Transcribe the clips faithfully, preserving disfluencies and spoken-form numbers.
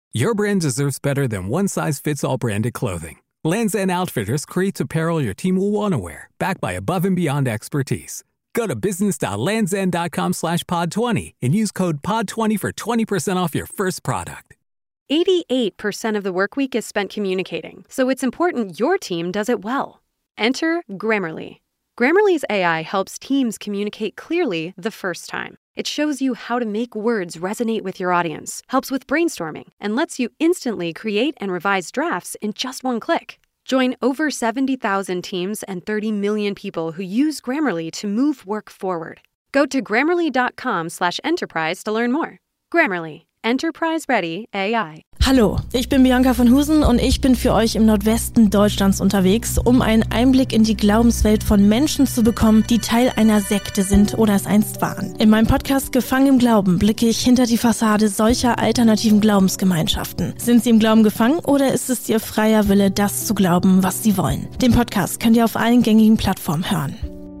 Your brand deserves better than one-size-fits-all branded clothing. Lands' End Outfitters creates apparel your team will want to wear, backed by above-and-beyond expertise. Go to business.landsend.com slash pod 20 and use code pod twenty for twenty percent off your first product. eighty-eight percent of the work week is spent communicating, so it's important your team does it well. Enter Grammarly. Grammarly's A I helps teams communicate clearly the first time. It shows you how to make words resonate with your audience, helps with brainstorming, and lets you instantly create and revise drafts in just one click. Join over seventy thousand teams and thirty million people who use Grammarly to move work forward. Go to grammarly.com slash enterprise to learn more. Grammarly. Enterprise-ready A I. Hallo, ich bin Bianca von Husen und ich bin für euch im Nordwesten Deutschlands unterwegs, um einen Einblick in die Glaubenswelt von Menschen zu bekommen, die Teil einer Sekte sind oder es einst waren. In meinem Podcast Gefangen im Glauben blicke ich hinter die Fassade solcher alternativen Glaubensgemeinschaften. Sind sie im Glauben gefangen oder ist es ihr freier Wille, das zu glauben, was sie wollen? Den Podcast könnt ihr auf allen gängigen Plattformen hören.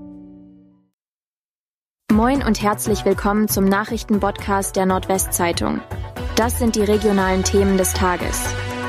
Moin und herzlich willkommen zum Nachrichtenpodcast der Nordwestzeitung. Das sind die regionalen Themen des Tages.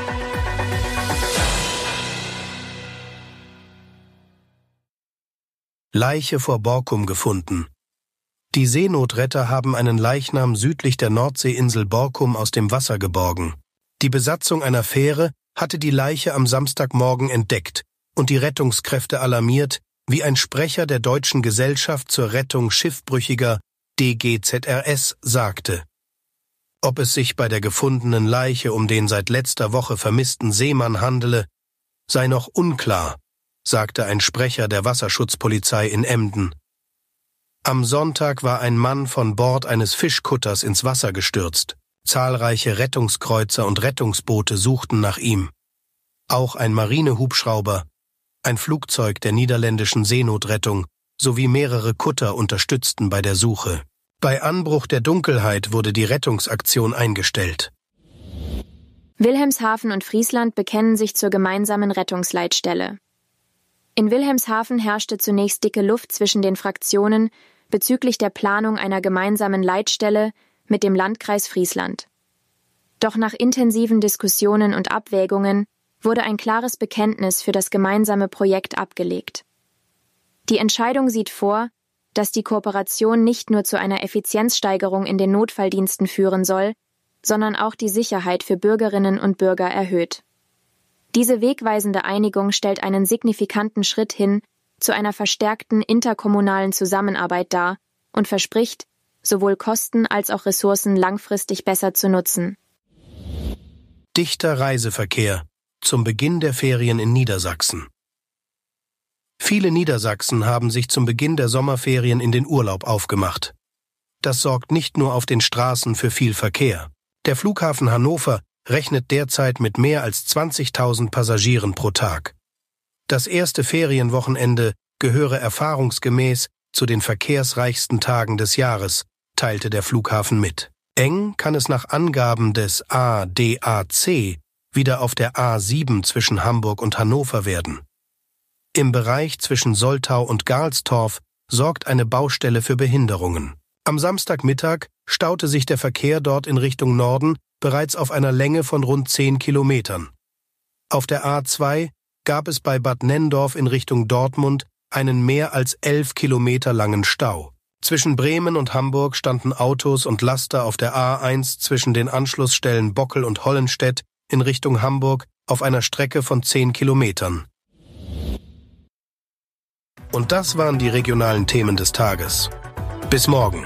Leiche vor Borkum gefunden. Die Seenotretter haben einen Leichnam südlich der Nordseeinsel Borkum aus dem Wasser geborgen. Die Besatzung einer Fähre hatte die Leiche am Samstagmorgen entdeckt und die Rettungskräfte alarmiert, wie ein Sprecher der Deutschen Gesellschaft zur Rettung Schiffbrüchiger D G Z R S sagte. Ob es sich bei der gefundenen Leiche um den seit letzter Woche vermissten Seemann handele, sei noch unklar, sagte ein Sprecher der Wasserschutzpolizei in Emden. Am Sonntag war ein Mann von Bord eines Fischkutters ins Wasser gestürzt. Zahlreiche Rettungskreuzer und Rettungsboote suchten nach ihm. Auch ein Marinehubschrauber, ein Flugzeug der niederländischen Seenotrettung sowie mehrere Kutter unterstützten bei der Suche. Bei Anbruch der Dunkelheit wurde die Rettungsaktion eingestellt. Wilhelmshaven und Friesland bekennen sich zur gemeinsamen Rettungsleitstelle. In Wilhelmshaven herrschte zunächst dicke Luft zwischen den Fraktionen bezüglich der Planung einer gemeinsamen Leitstelle mit dem Landkreis Friesland. Doch nach intensiven Diskussionen und Abwägungen wurde ein klares Bekenntnis für das gemeinsame Projekt abgelegt. Die Entscheidung sieht vor, dass die Kooperation nicht nur zu einer Effizienzsteigerung in den Notfalldiensten führen soll, sondern auch die Sicherheit für Bürgerinnen und Bürger erhöht. Diese wegweisende Einigung stellt einen signifikanten Schritt hin zu einer verstärkten interkommunalen Zusammenarbeit dar und verspricht, sowohl Kosten als auch Ressourcen langfristig besser zu nutzen. Dichter Reiseverkehr zum Beginn der Ferien in Niedersachsen. Viele Niedersachsen haben sich zum Beginn der Sommerferien in den Urlaub aufgemacht. Das sorgt nicht nur auf den Straßen für viel Verkehr. Der Flughafen Hannover rechnet derzeit mit mehr als zwanzigtausend Passagieren pro Tag. Das erste Ferienwochenende gehöre erfahrungsgemäß zu den verkehrsreichsten Tagen des Jahres, teilte der Flughafen mit. Eng kann es nach Angaben des A D A C wieder auf der A sieben zwischen Hamburg und Hannover werden. Im Bereich zwischen Soltau und Galstorf sorgt eine Baustelle für Behinderungen. Am Samstagmittag staute sich der Verkehr dort in Richtung Norden bereits auf einer Länge von rund zehn Kilometern. Auf der A zwei gab es bei Bad Nenndorf in Richtung Dortmund einen mehr als elf Kilometer langen Stau. Zwischen Bremen und Hamburg standen Autos und Laster auf der A eins zwischen den Anschlussstellen Bockel und Hollenstedt in Richtung Hamburg auf einer Strecke von zehn Kilometern. Und das waren die regionalen Themen des Tages. Bis morgen.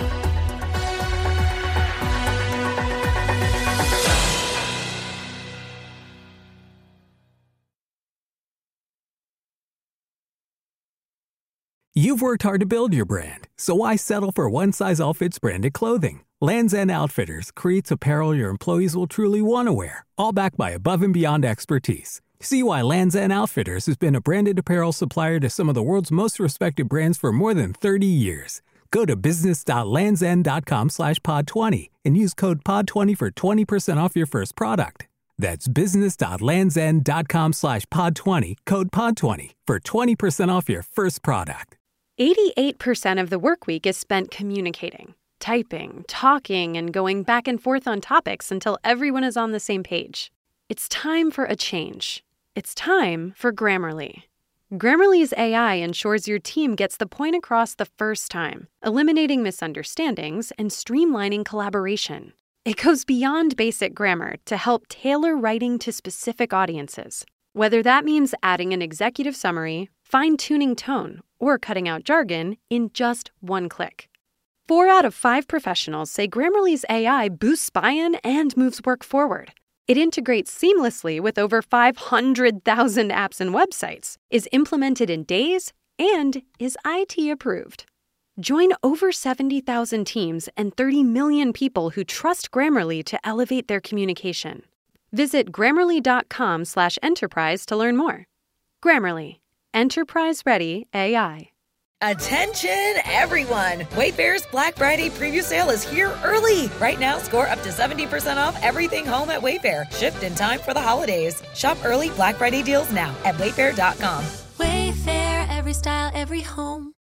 You've worked hard to build your brand, so why settle for one-size-all-fits branded clothing? Lands' End Outfitters creates apparel your employees will truly want to wear, all backed by above-and-beyond expertise. See why Lands' End Outfitters has been a branded apparel supplier to some of the world's most respected brands for more than thirty years. Go to business.landsend.com slash pod 20 and use code pod twenty for twenty percent off your first product. That's business.landsend.com slash pod 20, code pod twenty for twenty percent off your first product. eighty-eight percent of the work week is spent communicating. typing, talking, and going back and forth on topics until everyone is on the same page. It's time for a change. It's time for Grammarly. Grammarly's A I ensures your team gets the point across the first time, eliminating misunderstandings and streamlining collaboration. It goes beyond basic grammar to help tailor writing to specific audiences, whether that means adding an executive summary, fine-tuning tone, or cutting out jargon in just one click. Four out of five professionals say Grammarly's A I boosts buy-in and moves work forward. It integrates seamlessly with over five hundred thousand apps and websites, is implemented in days, and is I T approved. Join over seventy thousand teams and thirty million people who trust Grammarly to elevate their communication. Visit grammarly.com slash enterprise to learn more. Grammarly. Enterprise-ready A I. Attention, everyone! Wayfair's Black Friday preview sale is here early. Right now, score up to seventy percent off everything home at Wayfair, shipped in time for the holidays. Shop early Black Friday deals now at wayfair dot com. Wayfair, every style, every home.